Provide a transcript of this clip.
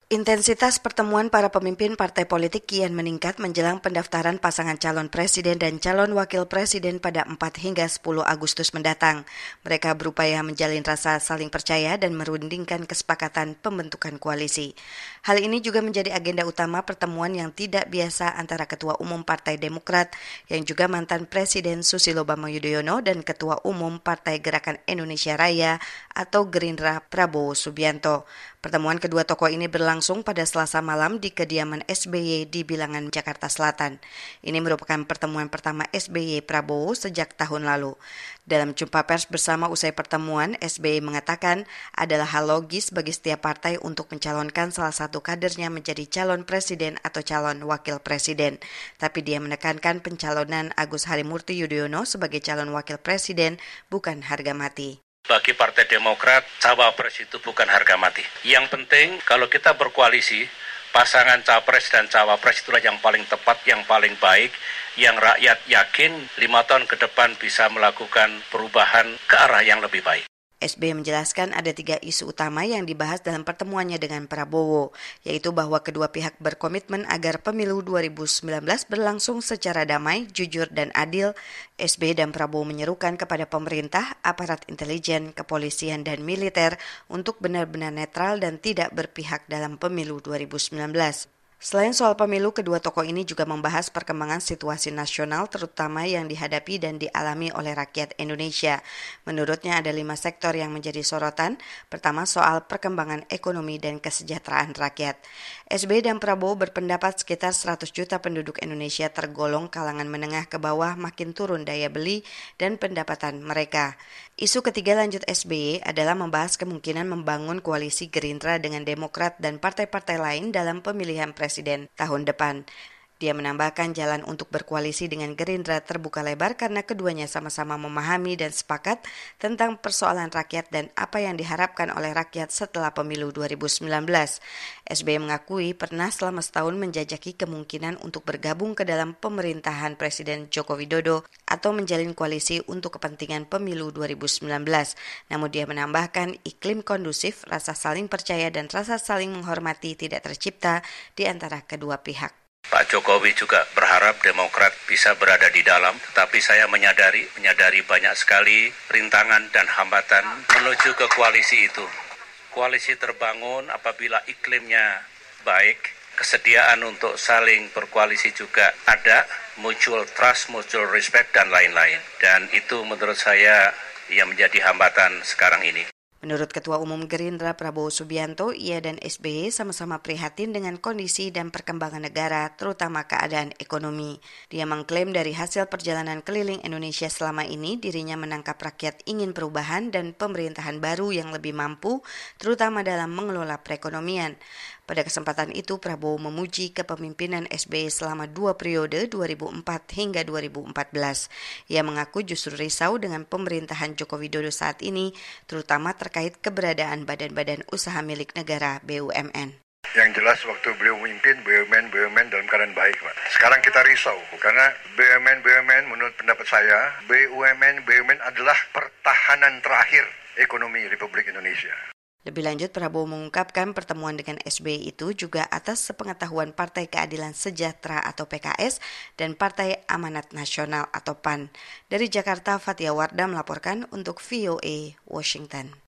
Intensitas pertemuan para pemimpin partai politik kian meningkat menjelang pendaftaran pasangan calon presiden dan calon wakil presiden pada 4 hingga 10 Agustus mendatang. Mereka berupaya menjalin rasa saling percaya dan merundingkan kesepakatan pembentukan koalisi. Hal ini juga menjadi agenda utama pertemuan yang tidak biasa antara Ketua Umum Partai Demokrat yang juga mantan Presiden Susilo Bambang Yudhoyono dan Ketua Umum Partai Gerakan Indonesia Raya atau Gerindra Prabowo Subianto. Pertemuan kedua tokoh ini berlangsung pada Selasa malam di kediaman SBY di Bilangan, Jakarta Selatan. Ini merupakan pertemuan pertama SBY Prabowo sejak tahun lalu. Dalam jumpa pers bersama usai pertemuan, SBY mengatakan adalah hal logis bagi setiap partai untuk mencalonkan salah satu kadernya menjadi calon presiden atau calon wakil presiden. Tapi dia menekankan pencalonan Agus Harimurti Yudhoyono sebagai calon wakil presiden bukan harga mati. Bagi Partai Demokrat, cawapres itu bukan harga mati. Yang penting kalau kita berkoalisi, pasangan capres dan cawapres itulah yang paling tepat, yang paling baik, yang rakyat yakin 5 tahun ke depan bisa melakukan perubahan ke arah yang lebih baik. SBY menjelaskan ada 3 isu utama yang dibahas dalam pertemuannya dengan Prabowo, yaitu bahwa kedua pihak berkomitmen agar pemilu 2019 berlangsung secara damai, jujur, dan adil. SBY dan Prabowo menyerukan kepada pemerintah, aparat intelijen, kepolisian, dan militer untuk benar-benar netral dan tidak berpihak dalam pemilu 2019. Selain soal pemilu, kedua tokoh ini juga membahas perkembangan situasi nasional terutama yang dihadapi dan dialami oleh rakyat Indonesia. Menurutnya ada 5 sektor yang menjadi sorotan. Pertama soal perkembangan ekonomi dan kesejahteraan rakyat. SBY dan Prabowo berpendapat sekitar 100 juta penduduk Indonesia tergolong kalangan menengah ke bawah makin turun daya beli dan pendapatan mereka. Isu ketiga lanjut SBY adalah membahas kemungkinan membangun koalisi Gerindra dengan Demokrat dan partai-partai lain dalam pemilihan presiden tahun depan. Dia menambahkan jalan untuk berkoalisi dengan Gerindra terbuka lebar karena keduanya sama-sama memahami dan sepakat tentang persoalan rakyat dan apa yang diharapkan oleh rakyat setelah pemilu 2019. SBY mengakui pernah selama setahun menjajaki kemungkinan untuk bergabung ke dalam pemerintahan Presiden Joko Widodo atau menjalin koalisi untuk kepentingan pemilu 2019. Namun dia menambahkan iklim kondusif, rasa saling percaya dan rasa saling menghormati tidak tercipta di antara kedua pihak. Pak Jokowi juga berharap Demokrat bisa berada di dalam, tetapi saya menyadari banyak sekali rintangan dan hambatan menuju ke koalisi itu. Koalisi terbangun apabila iklimnya baik, kesediaan untuk saling berkoalisi juga ada, mutual trust, mutual respect, dan lain-lain. Dan itu menurut saya yang menjadi hambatan sekarang ini. Menurut Ketua Umum Gerindra Prabowo Subianto, ia dan SBY sama-sama prihatin dengan kondisi dan perkembangan negara, terutama keadaan ekonomi. Dia mengklaim dari hasil perjalanan keliling Indonesia selama ini, dirinya menangkap rakyat ingin perubahan dan pemerintahan baru yang lebih mampu, terutama dalam mengelola perekonomian. Pada kesempatan itu, Prabowo memuji kepemimpinan SBY selama 2 periode 2004 hingga 2014. Ia mengaku justru risau dengan pemerintahan Joko Widodo saat ini, terutama terkait keberadaan badan-badan usaha milik negara BUMN. Yang jelas waktu beliau memimpin BUMN dalam keadaan baik, Pak. Sekarang kita risau karena BUMN menurut pendapat saya, BUMN adalah pertahanan terakhir ekonomi Republik Indonesia. Lebih lanjut, Prabowo mengungkapkan pertemuan dengan SBY itu juga atas sepengetahuan Partai Keadilan Sejahtera atau PKS dan Partai Amanat Nasional atau PAN. Dari Jakarta, Fatia Wardah melaporkan untuk VOA Washington.